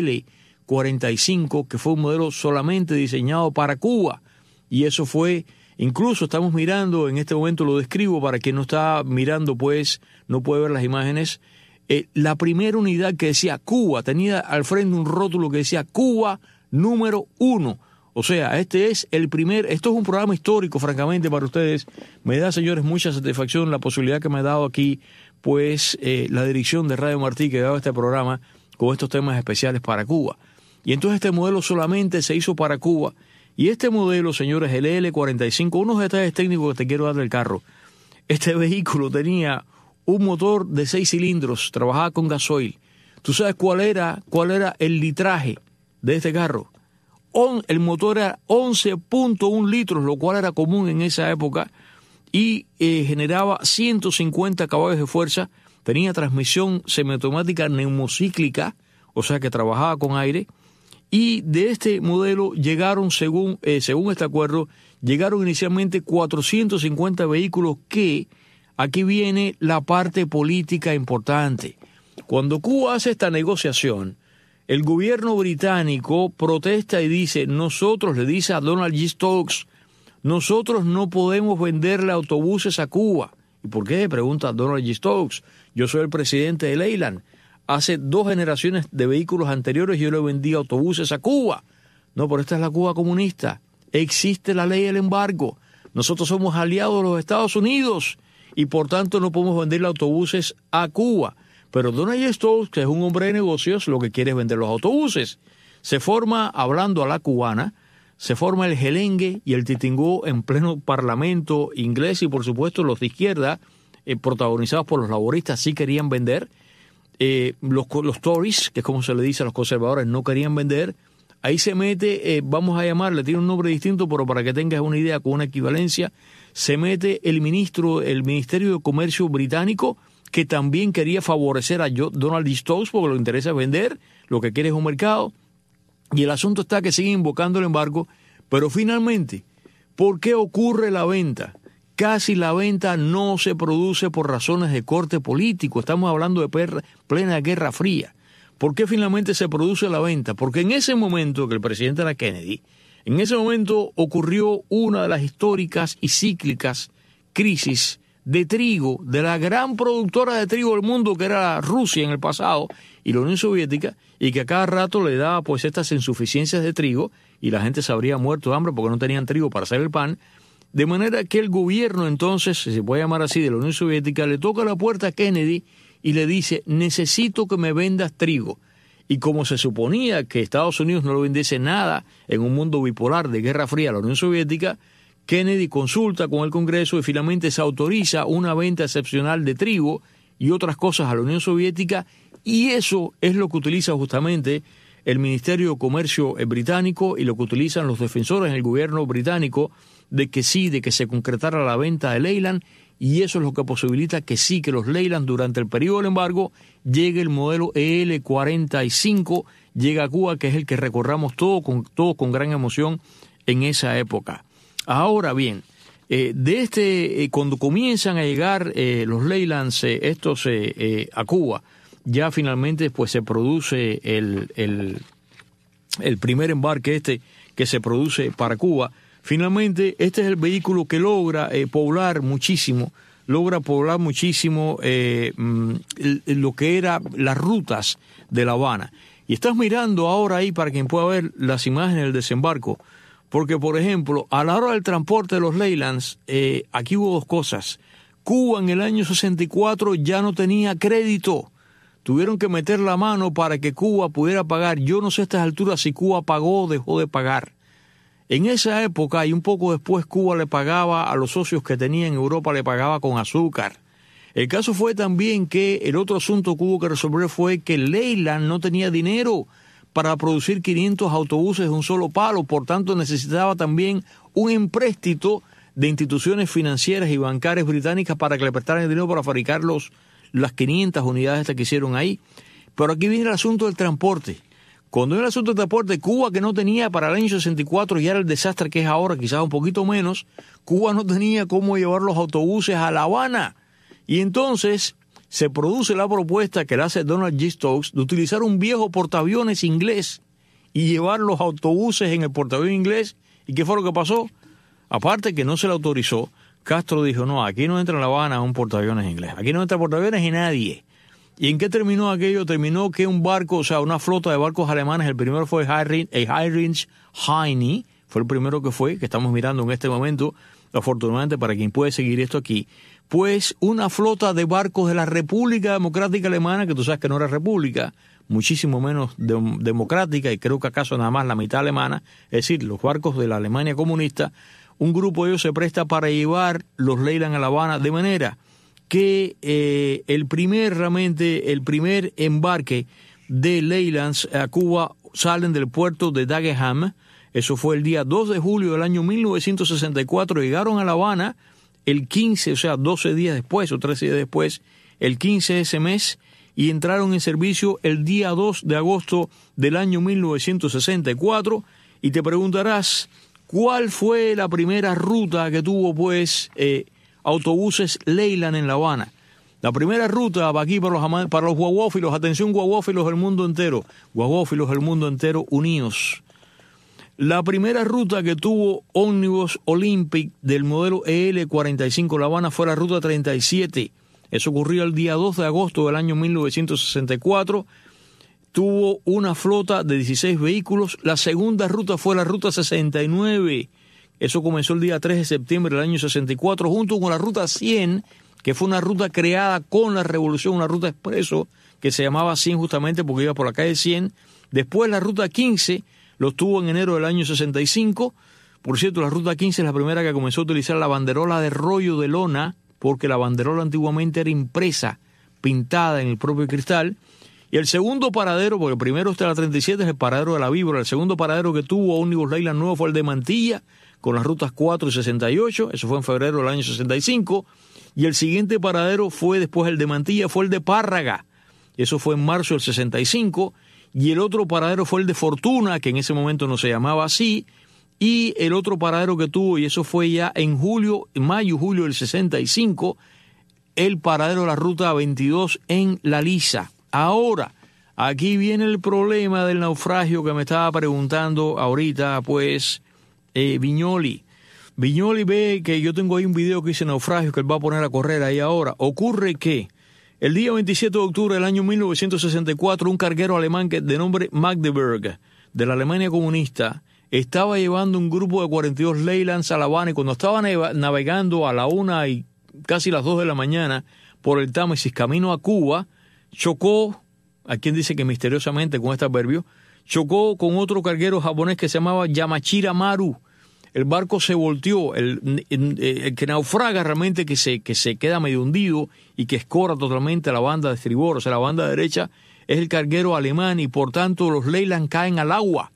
EL45, que fue un modelo solamente diseñado para Cuba. Y eso fue, incluso estamos mirando, en este momento lo describo para quien no está mirando, pues no puede ver las imágenes. La primera unidad que decía Cuba, tenía al frente un rótulo que decía Cuba número 1. O sea, esto es un programa histórico, francamente, para ustedes. Me da, señores, mucha satisfacción la posibilidad que me ha dado aquí, pues, la dirección de Radio Martí, que ha dado este programa con estos temas especiales para Cuba. Y entonces este modelo solamente se hizo para Cuba. Y este modelo, señores, el EL45, unos detalles técnicos que te quiero dar del carro. Este vehículo tenía un motor de 6 cilindros, trabajaba con gasoil. ¿Tú sabes cuál era el litraje de este carro? El motor era 11.1 litros, lo cual era común en esa época, y generaba 150 caballos de fuerza. Tenía transmisión semiautomática neumocíclica, o sea que trabajaba con aire. Y de este modelo llegaron, según este acuerdo, llegaron inicialmente 450 vehículos que... Aquí viene la parte política importante. Cuando Cuba hace esta negociación, el gobierno británico protesta y dice, le dice a Donald J. Stokes, nosotros no podemos venderle autobuses a Cuba. ¿Y por qué? Pregunta Donald J. Stokes. Yo soy el presidente de Leyland. Hace 2 generaciones de vehículos anteriores yo le vendí autobuses a Cuba. No, pero esta es la Cuba comunista. Existe la ley del embargo. Nosotros somos aliados de los Estados Unidos y por tanto no podemos venderle autobuses a Cuba. Pero Donald J. Stokes, que es un hombre de negocios, lo que quiere es vender los autobuses. Se forma, hablando a la cubana, se forma el gelengue y el titingó en pleno parlamento inglés y por supuesto los de izquierda, protagonizados por los laboristas, sí querían vender. Los Tories, que es como se le dice a los conservadores, no querían vender. Ahí se mete, vamos a llamarle, tiene un nombre distinto, pero para que tengas una idea con una equivalencia, se mete el Ministerio de Comercio británico, que también quería favorecer a Donald J. Stokes porque lo interesa es vender, lo que quiere es un mercado. Y el asunto está que sigue invocando el embargo, pero finalmente, ¿por qué ocurre la venta? Casi la venta no se produce por razones de corte político, estamos hablando de plena Guerra Fría. ¿Por qué finalmente se produce la venta? Porque en ese momento, que el presidente era Kennedy, en ese momento ocurrió una de las históricas y cíclicas crisis de trigo, de la gran productora de trigo del mundo que era Rusia en el pasado y la Unión Soviética, y que a cada rato le daba pues estas insuficiencias de trigo y la gente se habría muerto de hambre porque no tenían trigo para hacer el pan. De manera que el gobierno entonces, si se puede llamar así, de la Unión Soviética, le toca la puerta a Kennedy y le dice, necesito que me vendas trigo. Y como se suponía que Estados Unidos no le vendiese nada en un mundo bipolar de Guerra Fría a la Unión Soviética, Kennedy consulta con el Congreso y finalmente se autoriza una venta excepcional de trigo y otras cosas a la Unión Soviética, y eso es lo que utiliza justamente el Ministerio de Comercio británico y lo que utilizan los defensores en el gobierno británico de que se concretara la venta de Leyland, y eso es lo que posibilita que sí, que los Leyland durante el periodo del embargo llegue el modelo EL45, llega a Cuba, que es el que recordamos todos con gran emoción en esa época. Ahora bien, cuando comienzan a llegar los Leylands a Cuba, ya finalmente pues se produce el primer embarque que se produce para Cuba. Finalmente, este es el vehículo que logra poblar muchísimo lo que eran las rutas de La Habana. Y estás mirando ahora ahí, para quien pueda ver las imágenes del desembarco, porque, por ejemplo, a la hora del transporte de los Leylands, aquí hubo 2 cosas. Cuba en el año 64 ya no tenía crédito. tuvieron que meter la mano para que Cuba pudiera pagar. Yo no sé a estas alturas si Cuba pagó o dejó de pagar. En esa época y un poco después Cuba le pagaba a los socios que tenía en Europa, le pagaba con azúcar. El caso fue también que el otro asunto que hubo que resolver fue que Leyland no tenía dinero para producir 500 autobuses de un solo palo, por tanto necesitaba también un empréstito de instituciones financieras y bancarias británicas para que le prestaran el dinero para fabricar las 500 unidades que hicieron ahí. Pero aquí viene el asunto del transporte. Cuando era el asunto del transporte, Cuba, que no tenía para el año 64, ya era el desastre que es ahora, quizás un poquito menos, Cuba no tenía cómo llevar los autobuses a La Habana. Y entonces se produce la propuesta que la hace Donald J. Stokes de utilizar un viejo portaaviones inglés y llevar los autobuses en el portaaviones inglés. ¿Y qué fue lo que pasó? Aparte que no se le autorizó, Castro dijo, no, aquí no entra en La Habana un portaaviones inglés, aquí no entra portaaviones y nadie. ¿Y en qué terminó aquello? Terminó que un barco, o sea, una flota de barcos alemanes, el primero fue Heinrich Heine, fue el primero que estamos mirando en este momento, afortunadamente para quien puede seguir esto aquí, pues una flota de barcos de la República Democrática Alemana, que tú sabes que no era república, muchísimo menos democrática, y creo que acaso nada más la mitad alemana, es decir, los barcos de la Alemania comunista, un grupo de ellos se presta para llevar los Leyland a La Habana, de manera que el primer embarque de Leylands a Cuba salen del puerto de Dagenham. Eso fue el día 2 de julio del año 1964, llegaron a La Habana el 15, o sea, 12 días después o 13 días después, el 15 de ese mes, y entraron en servicio el día 2 de agosto del año 1964, y te preguntarás, ¿cuál fue la primera ruta que tuvo, pues, autobuses Leyland en La Habana? La primera ruta va aquí para los guaguófilos, atención guaguófilos del mundo entero, unidos. La primera ruta que tuvo ómnibus Olympic del modelo EL45 La Habana fue la ruta 37. Eso ocurrió el día 2 de agosto del año 1964. Tuvo una flota de 16 vehículos. La segunda ruta fue la ruta 69. Eso comenzó el día 3 de septiembre del año 64, junto con la ruta 100, que fue una ruta creada con la revolución, una ruta expreso que se llamaba 100 justamente porque iba por la calle 100. Después la ruta 15 lo tuvo en enero del año 65. Por cierto, la ruta 15 es la primera que comenzó a utilizar la banderola de rollo de lona, porque la banderola antiguamente era impresa, pintada en el propio cristal. Y el segundo paradero, porque el primero está la 37, es el paradero de la Víbora. El segundo paradero que tuvo ómnibus Leyland nuevo fue el de Mantilla, con las rutas 4 y 68. Eso fue en febrero del año 65. Y el siguiente paradero fue después el de Mantilla, fue el de Párraga. Eso fue en marzo del 65. Y el otro paradero fue el de Fortuna, que en ese momento no se llamaba así. Y el otro paradero que tuvo, y eso fue ya en mayo-julio del 65, el paradero de la ruta 22 en La Lisa. Ahora, aquí viene el problema del naufragio que me estaba preguntando ahorita, pues, Viñoli. Viñoli ve que yo tengo ahí un video que dice naufragio que él va a poner a correr ahí ahora. Ocurre que el día 27 de octubre del año 1964, un carguero alemán de nombre Magdeburg, de la Alemania comunista, estaba llevando un grupo de 42 Leylands a La Habana, y cuando estaba navegando a la 1 y casi las 2 de la mañana por el Támesis camino a Cuba, chocó, a quien dice que misteriosamente con este adverbio, chocó con otro carguero japonés que se llamaba Yamachira Maru. El barco se volteó, el que naufraga realmente, que se queda medio hundido y que escora totalmente a la banda de estribor, o sea, la banda derecha, es el carguero alemán, y por tanto los Leyland caen al agua.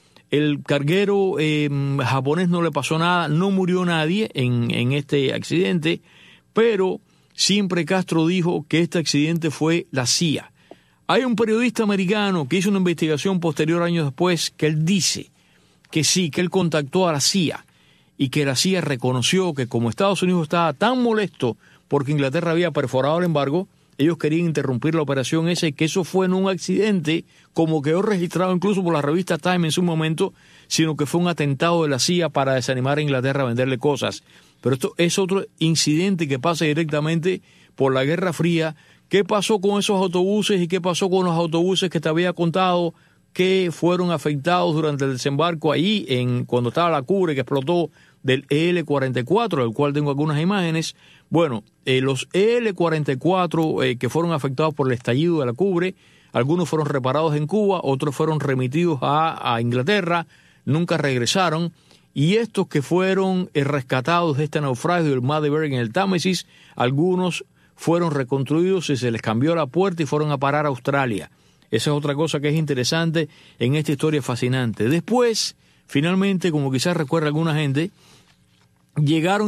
El carguero japonés no le pasó nada, no murió nadie en este accidente, pero siempre Castro dijo que este accidente fue la CIA. Hay un periodista americano que hizo una investigación posterior años después que él dice que sí, que él contactó a la CIA y que la CIA reconoció que como Estados Unidos estaba tan molesto porque Inglaterra había perforado el embargo, ellos querían interrumpir la operación esa, y que eso fue no un accidente como quedó registrado incluso por la revista Time en su momento, sino que fue un atentado de la CIA para desanimar a Inglaterra a venderle cosas. Pero esto es otro incidente que pasa directamente por la Guerra Fría. ¿Qué pasó con esos autobuses y qué pasó con los autobuses que te había contado que fueron afectados durante el desembarco ahí cuando estaba la Cubre, que explotó del EL-44, del cual tengo algunas imágenes. Bueno, los EL-44 que fueron afectados por el estallido de la cubre, algunos fueron reparados en Cuba, otros fueron remitidos a Inglaterra, nunca regresaron. Y estos que fueron rescatados de este naufragio del Madeberg en el Támesis, algunos fueron reconstruidos y se les cambió la puerta y fueron a parar a Australia. Esa es otra cosa que es interesante en esta historia fascinante. Después, finalmente, como quizás recuerda alguna gente, llegó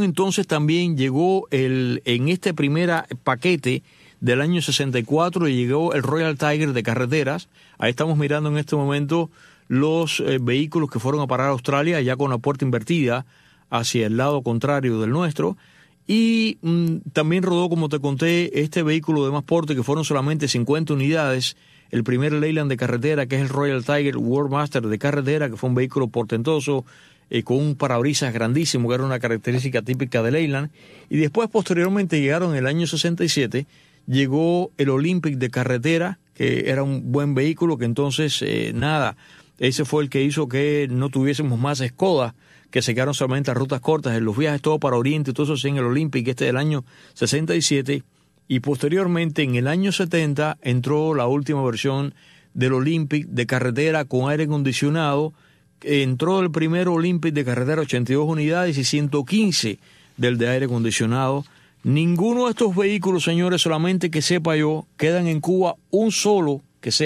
en este primer paquete del año 64, llegó el Royal Tiger de carreteras. Ahí estamos mirando en este momento los vehículos que fueron a parar a Australia, ya con la puerta invertida hacia el lado contrario del nuestro. Y también rodó, como te conté, este vehículo de más porte, que fueron solamente 50 unidades, el primer Leyland de carretera, que es el Royal Tiger Worldmaster de carretera, que fue un vehículo portentoso, con un parabrisas grandísimo, que era una característica típica de Leyland. Y después, posteriormente, llegaron en el año 67, llegó el Olympic de carretera, que era un buen vehículo, que entonces, ese fue el que hizo que no tuviésemos más Skoda, que se quedaron solamente a rutas cortas, en los viajes todo para Oriente, todo eso en el Olympic, del año 67, y posteriormente en el año 70 entró la última versión del Olympic de carretera con aire acondicionado. Entró el primer Olympic de carretera, 82 unidades y 115 del de aire acondicionado. Ninguno de estos vehículos, señores, solamente que sepa yo, quedan en Cuba un solo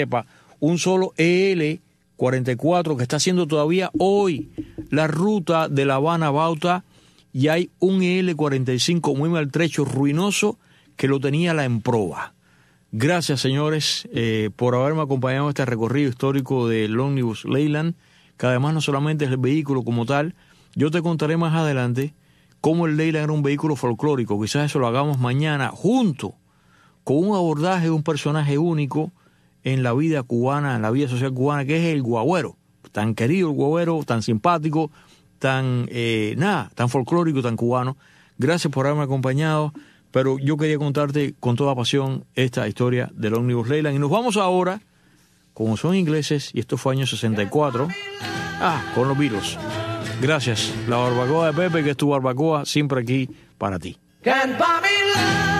EL-44 que está haciendo todavía hoy la ruta de La Habana a Bauta, y hay un EL-45 muy maltrecho, ruinoso, que lo tenía la Emproba. Gracias, señores, por haberme acompañado en este recorrido histórico del Omnibus Leyland, que además no solamente es el vehículo como tal. Yo te contaré más adelante cómo el Leyland era un vehículo folclórico. Quizás eso lo hagamos mañana, junto con un abordaje de un personaje único en la vida cubana, en la vida social cubana, que es el guagüero. Tan querido el guagüero, tan simpático, tan folclórico, tan cubano. Gracias por haberme acompañado, pero yo quería contarte con toda pasión esta historia del Omnibus Leyland. Y nos vamos ahora, como son ingleses, y esto fue año 64, con los Beatles. Gracias. La barbacoa de Pepe, que es tu barbacoa, siempre aquí para ti. Can't buy me love.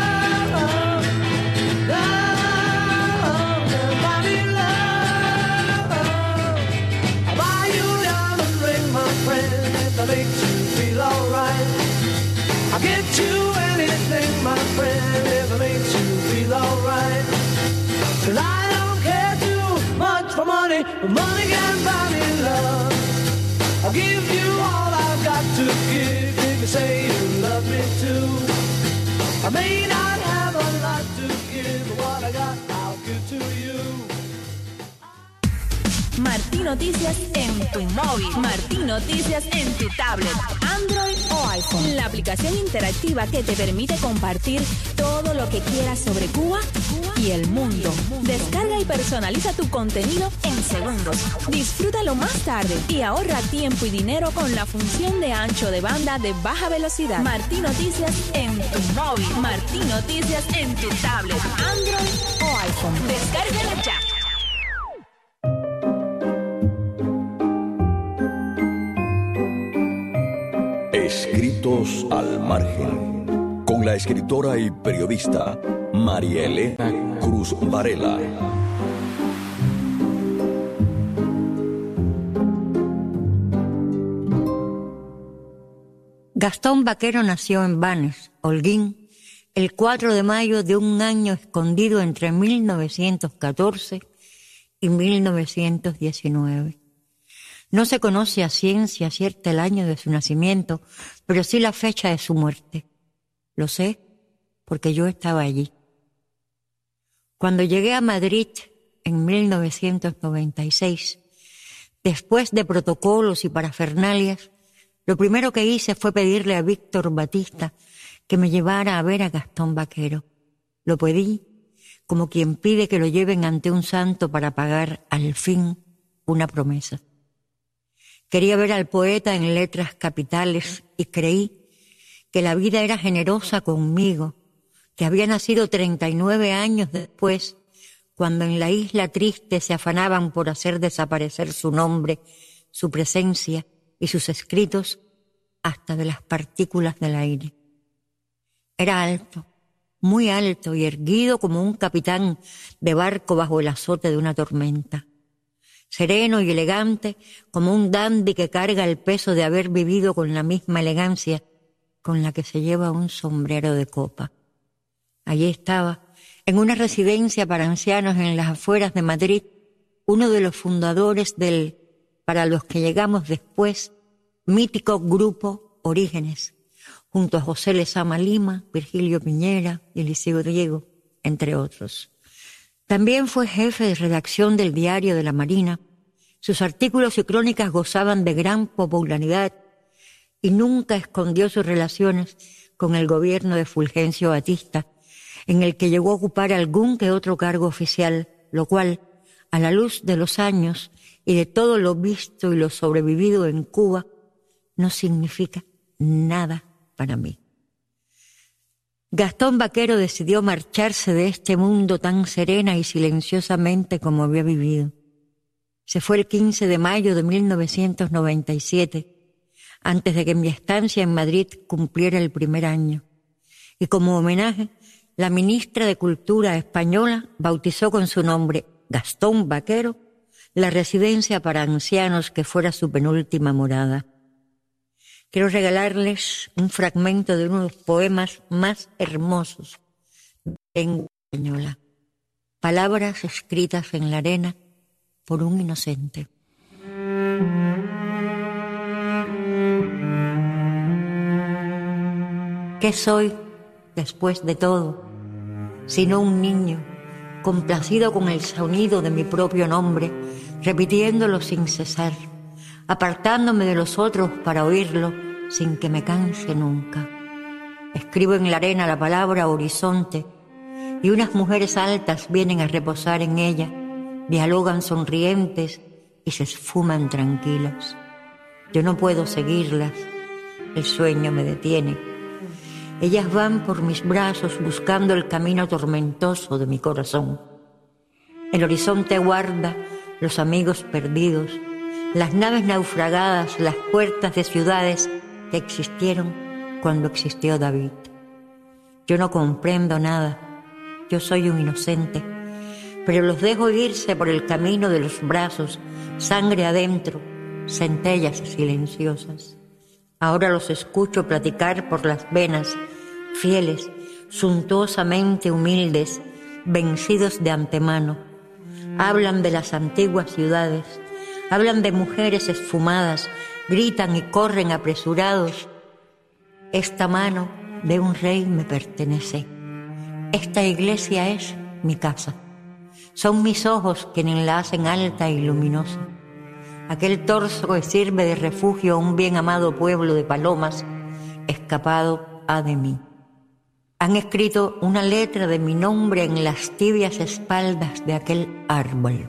Makes you feel alright. I'll get you anything, my friend, if it makes you feel alright. 'Cause I don't care too much for money, but money can't buy me love. I'll give you all I've got to give if you say you love me too. I may not have a lot to give, but what I got I'll give to you. Martí Noticias en tu móvil, Martí Noticias en tu tablet, Android o iPhone. La aplicación interactiva que te permite compartir todo lo que quieras sobre Cuba y el mundo. Descarga y personaliza tu contenido en segundos. Disfrútalo más tarde y ahorra tiempo y dinero con la función de ancho de banda de baja velocidad. Martí Noticias en tu móvil, Martí Noticias en tu tablet, Android o iPhone. Descárgala ya. Escritos al margen, con la escritora y periodista María Elena Cruz Varela. Gastón Vaquero nació en Vannes, Holguín, el 4 de mayo de un año escondido entre 1914 y 1919. No se conoce a ciencia cierta el año de su nacimiento, pero sí la fecha de su muerte. Lo sé porque yo estaba allí. Cuando llegué a Madrid en 1996, después de protocolos y parafernalias, lo primero que hice fue pedirle a Víctor Batista que me llevara a ver a Gastón Vaquero. Lo pedí como quien pide que lo lleven ante un santo para pagar al fin una promesa. Quería ver al poeta en letras capitales y creí que la vida era generosa conmigo, que había nacido 39 años después, cuando en la isla triste se afanaban por hacer desaparecer su nombre, su presencia y sus escritos. hasta de las partículas del aire. Era alto, muy alto y erguido como un capitán de barco bajo el azote de una tormenta. Sereno y elegante como un dandy que carga el peso de haber vivido con la misma elegancia con la que se lleva un sombrero de copa. Allí estaba, en una residencia para ancianos en las afueras de Madrid, uno de los fundadores del, para los que llegamos después, mítico grupo Orígenes, junto a José Lezama Lima, Virgilio Piñera y Eliseo Diego, entre otros. También fue jefe de redacción del Diario de la Marina. Sus artículos y crónicas gozaban de gran popularidad y nunca escondió sus relaciones con el gobierno de Fulgencio Batista, en el que llegó a ocupar algún que otro cargo oficial, lo cual, a la luz de los años y de todo lo visto y lo sobrevivido en Cuba, no significa nada para mí. Gastón Baquero decidió marcharse de este mundo tan serena y silenciosamente como había vivido. Se fue el 15 de mayo de 1997, antes de que mi estancia en Madrid cumpliera el primer año. Y como homenaje, la ministra de Cultura española bautizó con su nombre, Gastón Baquero, la residencia para ancianos que fuera su penúltima morada. Quiero regalarles un fragmento de uno de los poemas más hermosos de lengua española. Palabras escritas en la arena por un inocente. ¿Qué soy, después de todo, sino un niño complacido con el sonido de mi propio nombre, repitiéndolo sin cesar, apartándome de los otros para oírlo sin que me canse nunca? Escribo en la arena la palabra horizonte y unas mujeres altas vienen a reposar en ella, dialogan sonrientes y se esfuman tranquilas. Yo no puedo seguirlas, el sueño me detiene. Ellas van por mis brazos buscando el camino tormentoso de mi corazón. El horizonte guarda los amigos perdidos, las naves naufragadas, las puertas de ciudades que existieron cuando existió David. Yo no comprendo nada, yo soy un inocente, pero los dejo irse por el camino de los brazos, sangre adentro, centellas silenciosas. Ahora los escucho platicar por las venas, fieles, suntuosamente humildes, vencidos de antemano. Hablan de las antiguas ciudades, hablan de mujeres esfumadas, gritan y corren apresurados. Esta mano de un rey me pertenece. Esta iglesia es mi casa. Son mis ojos quienes la hacen alta y luminosa. Aquel torso que sirve de refugio a un bien amado pueblo de palomas, escapado ha de mí. Han escrito una letra de mi nombre en las tibias espaldas de aquel árbol.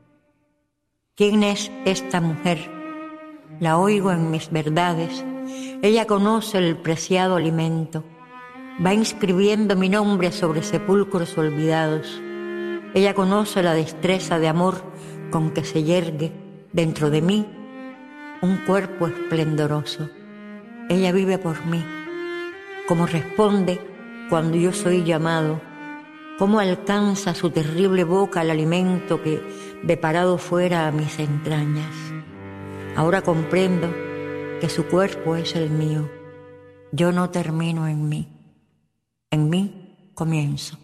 ¿Quién es esta mujer? La oigo en mis verdades. Ella conoce el preciado alimento. Va inscribiendo mi nombre sobre sepulcros olvidados. Ella conoce la destreza de amor con que se yergue dentro de mí un cuerpo esplendoroso. Ella vive por mí. Cómo responde cuando yo soy llamado. Cómo alcanza su terrible boca el alimento que deparado fuera a mis entrañas. Ahora comprendo que su cuerpo es el mío. Yo no termino en mí. En mí comienzo.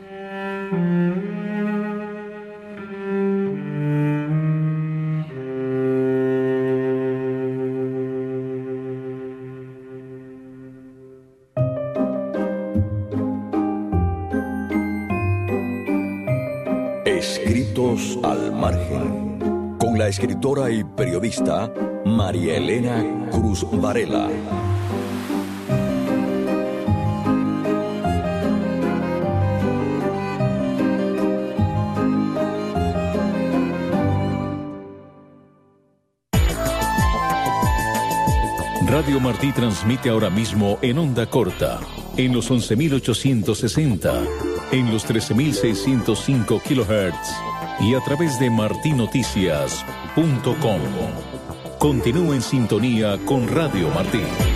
Escritos al margen, con la escritora y periodista María Elena Cruz Varela. Radio Martí transmite ahora mismo en onda corta, en los 11.860, en los 13.605 kHz y a través de martinoticias.com. Continúe en sintonía con Radio Martí.